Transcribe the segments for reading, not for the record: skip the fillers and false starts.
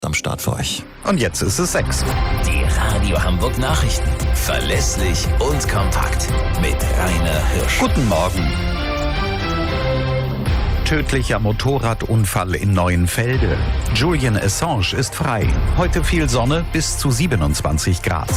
am Start für euch. Und jetzt ist es 6. Die Radio Hamburg Nachrichten. Verlässlich und kompakt. Mit Rainer Hirsch. Guten Morgen. Tödlicher Motorradunfall in Neuenfelde. Julian Assange ist frei. Heute viel Sonne bis zu 27 Grad.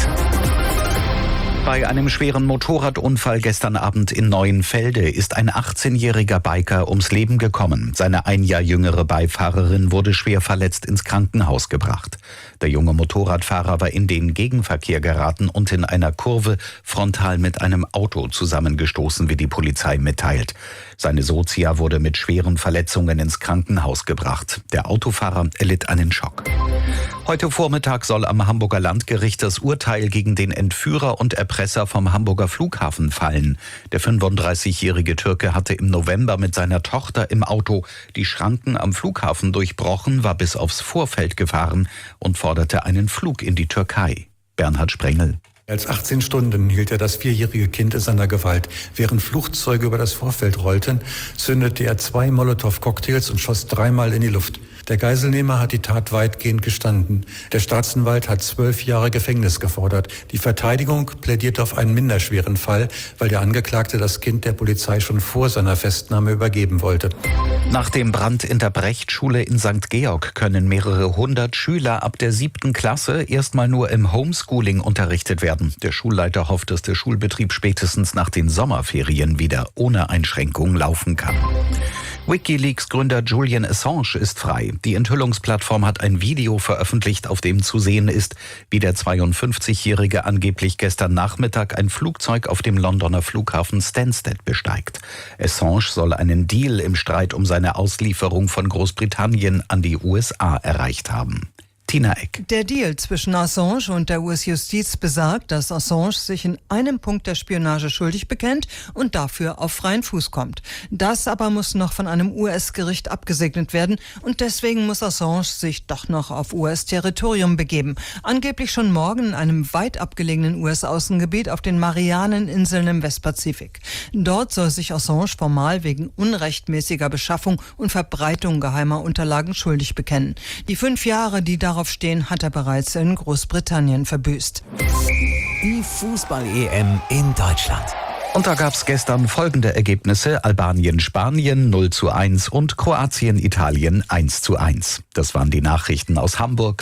Bei einem schweren Motorradunfall gestern Abend in Neuenfelde ist ein 18-jähriger Biker ums Leben gekommen. Seine ein Jahr jüngere Beifahrerin wurde schwer verletzt ins Krankenhaus gebracht. Der junge Motorradfahrer war in den Gegenverkehr geraten und in einer Kurve frontal mit einem Auto zusammengestoßen, wie die Polizei mitteilt. Seine Sozia wurde mit schweren Verletzungen ins Krankenhaus gebracht. Der Autofahrer erlitt einen Schock. Heute Vormittag soll am Hamburger Landgericht das Urteil gegen den Entführer und Erpresser vom Hamburger Flughafen fallen. Der 35-jährige Türke hatte im November mit seiner Tochter im Auto die Schranken am Flughafen durchbrochen, war bis aufs Vorfeld gefahren und forderte einen Flug in die Türkei. Bernhard Sprengel. Als 18 Stunden hielt er das 4-jährige Kind in seiner Gewalt. Während Flugzeuge über das Vorfeld rollten, zündete er 2 Molotow-Cocktails und schoss 3-mal in die Luft. Der Geiselnehmer hat die Tat weitgehend gestanden. Der Staatsanwalt hat 12 Jahre Gefängnis gefordert. Die Verteidigung plädiert auf einen minderschweren Fall, weil der Angeklagte das Kind der Polizei schon vor seiner Festnahme übergeben wollte. Nach dem Brand in der Brechtschule in St. Georg können mehrere hundert Schüler ab der 7. Klasse erstmal nur im Homeschooling unterrichtet werden. Der Schulleiter hofft, dass der Schulbetrieb spätestens nach den Sommerferien wieder ohne Einschränkung laufen kann. WikiLeaks-Gründer Julian Assange ist frei. Die Enthüllungsplattform hat ein Video veröffentlicht, auf dem zu sehen ist, wie der 52-Jährige angeblich gestern Nachmittag ein Flugzeug auf dem Londoner Flughafen Stansted besteigt. Assange soll einen Deal im Streit um seine Auslieferung von Großbritannien an die USA erreicht haben. Tina Eck. Der Deal zwischen Assange und der US-Justiz besagt, dass Assange sich in einem Punkt der Spionage schuldig bekennt und dafür auf freien Fuß kommt. Das aber muss noch von einem US-Gericht abgesegnet werden und deswegen muss Assange sich doch noch auf US-Territorium begeben. Angeblich schon morgen in einem weit abgelegenen US-Außengebiet auf den Marianeninseln im Westpazifik. Dort soll sich Assange formal wegen unrechtmäßiger Beschaffung und Verbreitung geheimer Unterlagen schuldig bekennen. Die 5 Jahre, die darauf stehen, hat er bereits in Großbritannien verbüßt. Die Fußball-EM in Deutschland. Und da gab's gestern folgende Ergebnisse: Albanien-Spanien 0:1 und Kroatien-Italien 1:1. Das waren die Nachrichten aus Hamburg.